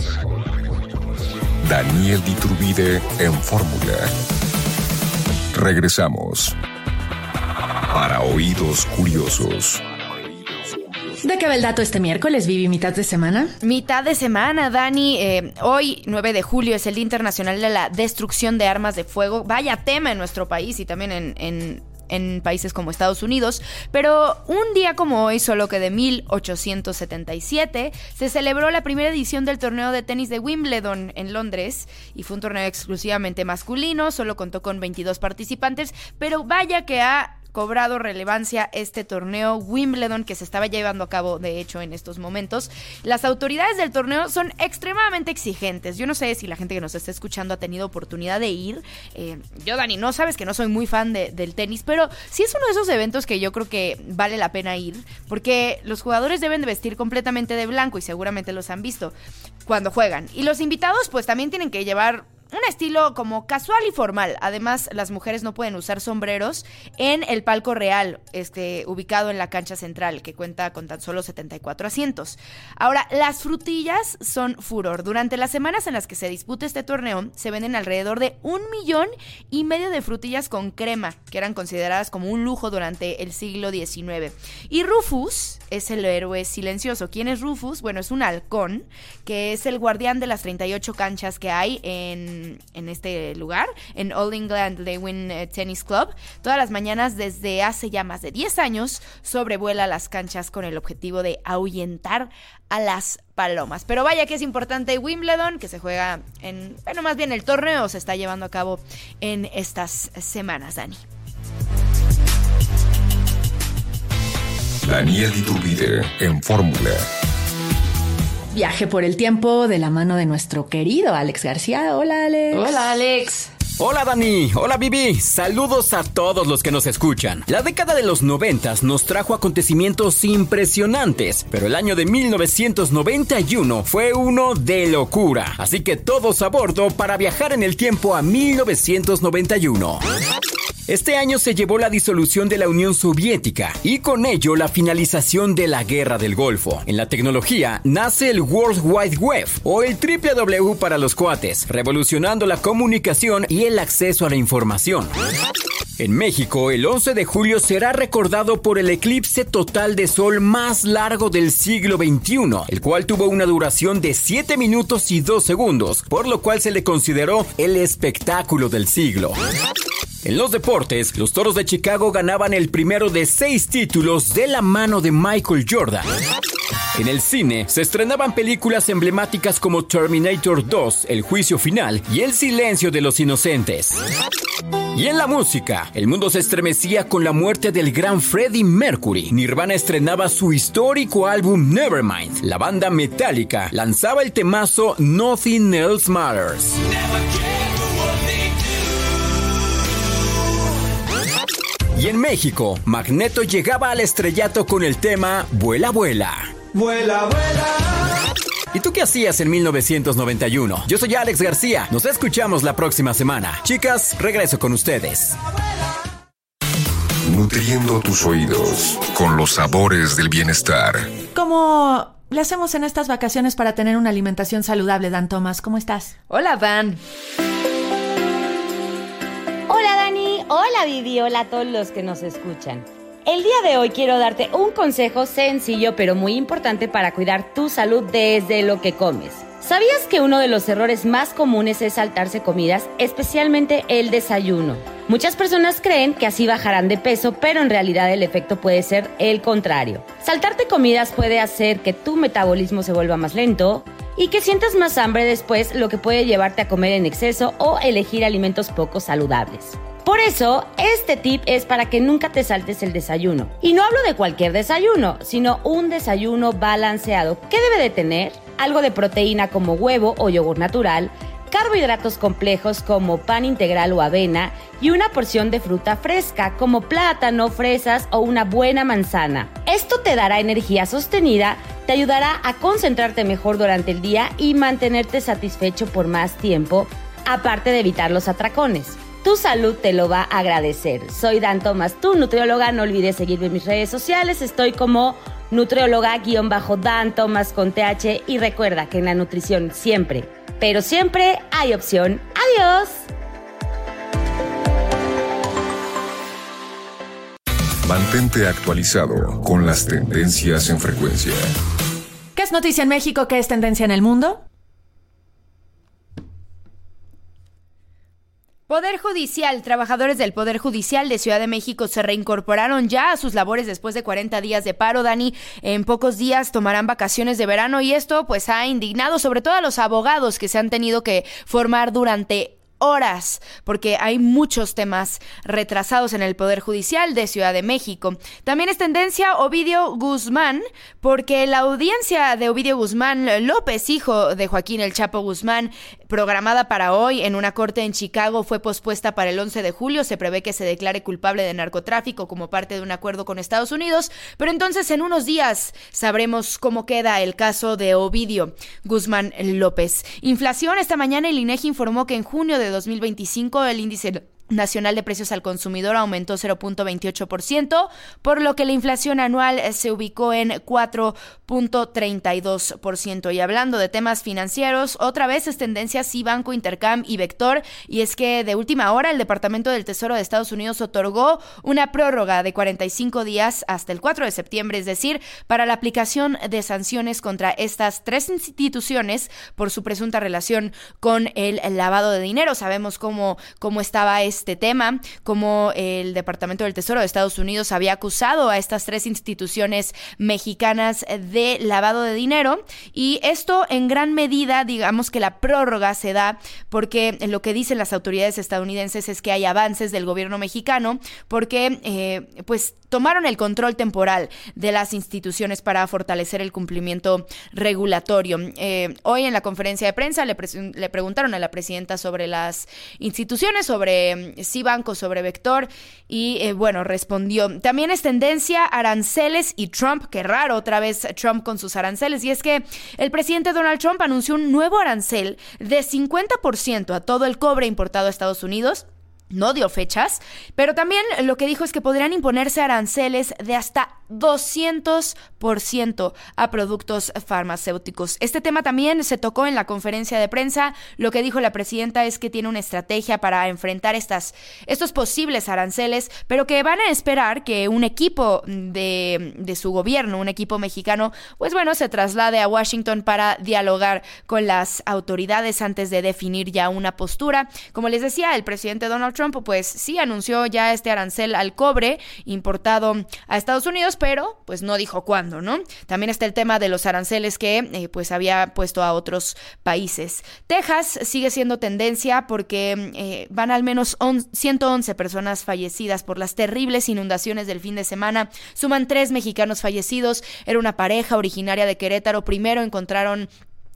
Daniel Iturbide en Fórmula. Regresamos. Para oídos curiosos. ¿De qué va el dato este miércoles, Vivi? ¿Mitad de semana? Mitad de semana, Dani. Eh, hoy, nueve de julio, es el Día Internacional de la Destrucción de Armas de Fuego. Vaya tema en nuestro país y también en... en en países como Estados Unidos, pero un día como hoy, solo que de mil ochocientos setenta y siete, se celebró la primera edición del torneo de tenis de Wimbledon en Londres, y fue un torneo exclusivamente masculino, solo contó con veintidós participantes, pero vaya que ha cobrado relevancia este torneo Wimbledon que se estaba llevando a cabo, de hecho, en estos momentos. Las autoridades del torneo son extremadamente exigentes. Yo no sé si la gente que nos está escuchando ha tenido oportunidad de ir. Eh, yo, Dani, no sabes que no soy muy fan de, del tenis, pero sí es uno de esos eventos que yo creo que vale la pena ir, porque los jugadores deben de vestir completamente de blanco y seguramente los han visto cuando juegan. Y los invitados pues también tienen que llevar un estilo como casual y formal. Además, las mujeres no pueden usar sombreros en el palco real, este, ubicado en la cancha central, que cuenta con tan solo setenta y cuatro asientos. Ahora, las frutillas son furor. Durante las semanas en las que se disputa este torneo, se venden alrededor de un millón y medio de frutillas con crema, que eran consideradas como un lujo durante el siglo diecinueve. Y Rufus es el héroe silencioso. ¿Quién es Rufus? Bueno, es un halcón, que es el guardián de las treinta y ocho canchas que hay en en este lugar, en All England Lewin Tennis Club. Todas las mañanas desde hace ya más de diez años sobrevuela las canchas con el objetivo de ahuyentar a las palomas. Pero vaya que es importante Wimbledon, que se juega en, bueno, más bien el torneo se está llevando a cabo en estas semanas, Dani. Daniel Iturbide en Fórmula. Viaje por el tiempo de la mano de nuestro querido Alex García. Hola, Alex. Hola, Alex. Hola Dani, hola Vivi, saludos a todos los que nos escuchan. La década de los noventas nos trajo acontecimientos impresionantes, pero el año de mil novecientos noventa y uno fue uno de locura. Así que todos a bordo para viajar en el tiempo a mil novecientos noventa y uno. Este año se llevó la disolución de la Unión Soviética y con ello la finalización de la Guerra del Golfo. En la tecnología nace el World Wide Web o el doble u doble u doble u para los cuates, revolucionando la comunicación y el acceso a la información. En México, el once de julio será recordado por el eclipse total de sol más largo del siglo veintiuno, el cual tuvo una duración de siete minutos y dos segundos, por lo cual se le consideró el espectáculo del siglo. En los deportes, los Toros de Chicago ganaban el primero de seis títulos de la mano de Michael Jordan. En el cine, se estrenaban películas emblemáticas como Terminator dos, El Juicio Final y El Silencio de los Inocentes. Y en la música, el mundo se estremecía con la muerte del gran Freddie Mercury. Nirvana estrenaba su histórico álbum Nevermind. La banda Metallica lanzaba el temazo Nothing Else Matters. Y en México, Magneto llegaba al estrellato con el tema Vuela, vuela. Vuela, vuela. ¿Y tú qué hacías en mil novecientos noventa y uno? Yo soy Alex García. Nos escuchamos la próxima semana. Chicas, regreso con ustedes. Nutriendo tus oídos con los sabores del bienestar. ¿Cómo le hacemos en estas vacaciones para tener una alimentación saludable, Dan Tomás? ¿Cómo estás? Hola, Dan. Hola, Dani. Hola, Vivi. Hola a todos los que nos escuchan. El día de hoy quiero darte un consejo sencillo pero muy importante para cuidar tu salud desde lo que comes. ¿Sabías que uno de los errores más comunes es saltarse comidas, especialmente el desayuno? Muchas personas creen que así bajarán de peso, pero en realidad el efecto puede ser el contrario. Saltarte comidas puede hacer que tu metabolismo se vuelva más lento y que sientas más hambre después, lo que puede llevarte a comer en exceso o elegir alimentos poco saludables. Por eso, este tip es para que nunca te saltes el desayuno. Y no hablo de cualquier desayuno, sino un desayuno balanceado. ¿Qué debe de tener? Algo de proteína como huevo o yogur natural, carbohidratos complejos como pan integral o avena y una porción de fruta fresca como plátano, fresas o una buena manzana. Esto te dará energía sostenida, te ayudará a concentrarte mejor durante el día y mantenerte satisfecho por más tiempo, aparte de evitar los atracones. Tu salud te lo va a agradecer. Soy Dan Tomás, tu nutrióloga. No olvides seguirme en mis redes sociales. Estoy como nutrióloga-Dan Tomás con T H. Y recuerda que en la nutrición siempre, pero siempre hay opción. ¡Adiós! Mantente actualizado con las tendencias en frecuencia. ¿Qué es noticia en México? ¿Qué es tendencia en el mundo? Poder Judicial. Trabajadores del Poder Judicial de Ciudad de México se reincorporaron ya a sus labores después de cuarenta días de paro, Dani. En pocos días tomarán vacaciones de verano y esto pues ha indignado sobre todo a los abogados que se han tenido que formar durante horas, porque hay muchos temas retrasados en el Poder Judicial de Ciudad de México. También es tendencia Ovidio Guzmán, porque la audiencia de Ovidio Guzmán López, hijo de Joaquín El Chapo Guzmán, programada para hoy en una corte en Chicago, fue pospuesta para el once de julio. Se prevé que se declare culpable de narcotráfico como parte de un acuerdo con Estados Unidos, pero entonces en unos días sabremos cómo queda el caso de Ovidio Guzmán López. Inflación. Esta mañana el INEGI informó que en junio de dos mil veinticinco el índice nacional de precios al consumidor aumentó cero punto veintiocho por ciento, por lo que la inflación anual se ubicó en cuatro punto treinta y dos por ciento. Y hablando de temas financieros, otra vez es tendencia Cibanco, Intercam y Vector, y es que de última hora el Departamento del Tesoro de Estados Unidos otorgó una prórroga de cuarenta y cinco días hasta el cuatro de septiembre, es decir, para la aplicación de sanciones contra estas tres instituciones por su presunta relación con el lavado de dinero. Sabemos cómo, cómo estaba este este tema, como el Departamento del Tesoro de Estados Unidos había acusado a estas tres instituciones mexicanas de lavado de dinero, y esto en gran medida, digamos que la prórroga se da porque lo que dicen las autoridades estadounidenses es que hay avances del gobierno mexicano porque eh, pues tomaron el control temporal de las instituciones para fortalecer el cumplimiento regulatorio. Eh, hoy en la conferencia de prensa le, pre- le preguntaron a la presidenta sobre las instituciones, sobre Cibanco, sobre Vector, y eh, bueno, respondió. También es tendencia aranceles y Trump. Qué raro, otra vez Trump con sus aranceles, y es que el presidente Donald Trump anunció un nuevo arancel de cincuenta por ciento a todo el cobre importado a Estados Unidos. No dio fechas, pero también lo que dijo es que podrían imponerse aranceles de hasta doscientos por ciento a productos farmacéuticos. Este tema también se tocó en la conferencia de prensa. Lo que dijo la presidenta es que tiene una estrategia para enfrentar estas, estos posibles aranceles, pero que van a esperar que un equipo de, de su gobierno, un equipo mexicano, pues bueno, se traslade a Washington para dialogar con las autoridades antes de definir ya una postura. Como les decía, el presidente Donald Trump pues sí anunció ya este arancel al cobre importado a Estados Unidos, pero pues no dijo cuándo, ¿no? También está el tema de los aranceles que eh, pues había puesto a otros países. Texas sigue siendo tendencia porque eh, van al menos ciento once personas fallecidas por las terribles inundaciones del fin de semana. Suman tres mexicanos fallecidos. Era una pareja originaria de Querétaro. Primero encontraron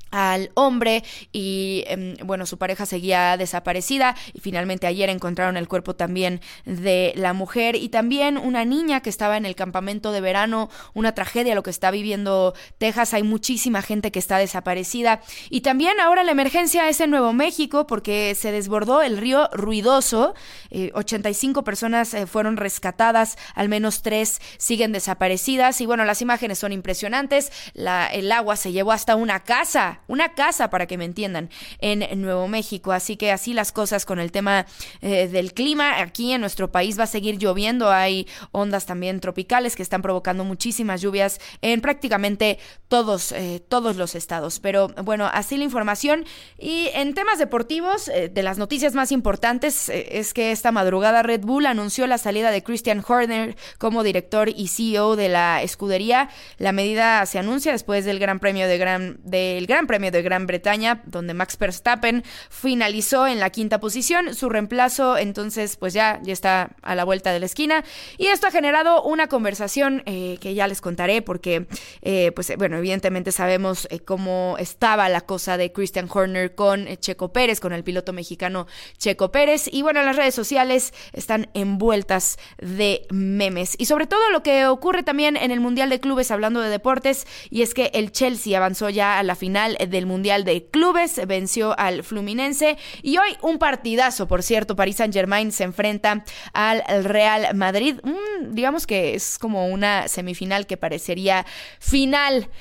al hombre y eh, bueno, su pareja seguía desaparecida y finalmente ayer encontraron el cuerpo también de la mujer y también una niña que estaba en el campamento de verano. Una tragedia lo que está viviendo Texas. Hay muchísima gente que está desaparecida y también ahora la emergencia es en Nuevo México porque se desbordó el río Ruidoso. eh, ochenta y cinco personas eh, fueron rescatadas, al menos tres siguen desaparecidas y bueno, las imágenes son impresionantes. La, el agua se llevó hasta una casa Una casa, para que me entiendan, en Nuevo México. Así que así las cosas con el tema eh, del clima. Aquí en nuestro país va a seguir lloviendo. Hay ondas también tropicales que están provocando muchísimas lluvias en prácticamente todos, eh, todos los estados. Pero bueno, así la información. Y en temas deportivos, eh, de las noticias más importantes eh, es que esta madrugada Red Bull anunció la salida de Christian Horner como director y C E O de la escudería. La medida se anuncia después del Gran Premio de Gran, del Gran Premio de Gran Bretaña, donde Max Verstappen finalizó en la quinta posición. Su reemplazo, entonces, pues ya, ya está a la vuelta de la esquina. Y esto ha generado una conversación eh, que ya les contaré, porque, eh, pues, bueno, evidentemente sabemos eh, cómo estaba la cosa de Christian Horner con eh, Checo Pérez, con el piloto mexicano Checo Pérez. Y bueno, las redes sociales están envueltas de memes. Y sobre todo lo que ocurre también en el Mundial de Clubes, hablando de deportes, y es que el Chelsea avanzó ya a la final del Mundial de Clubes, venció al Fluminense y hoy un partidazo, por cierto. Paris Saint-Germain se enfrenta al Real Madrid. Mm, digamos que es como una semifinal que parecería final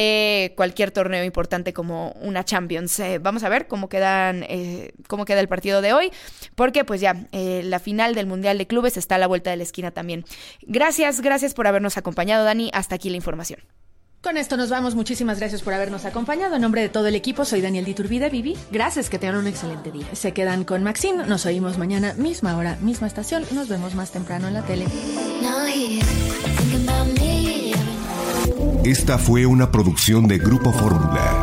de cualquier torneo importante como una Champions. Eh, vamos a ver cómo quedan, eh, cómo queda el partido de hoy, porque pues ya eh, la final del Mundial de Clubes está a la vuelta de la esquina también. Gracias, gracias por habernos acompañado, Dani. Hasta aquí la información. Con esto nos vamos. Muchísimas gracias por habernos acompañado. En nombre de todo el equipo, soy Daniel Diturbide. Vivi, gracias, que tengan un excelente día. Se quedan con Maxine. Nos oímos mañana, misma hora, misma estación. Nos vemos más temprano en la tele. Esta fue una producción de Grupo Fórmula.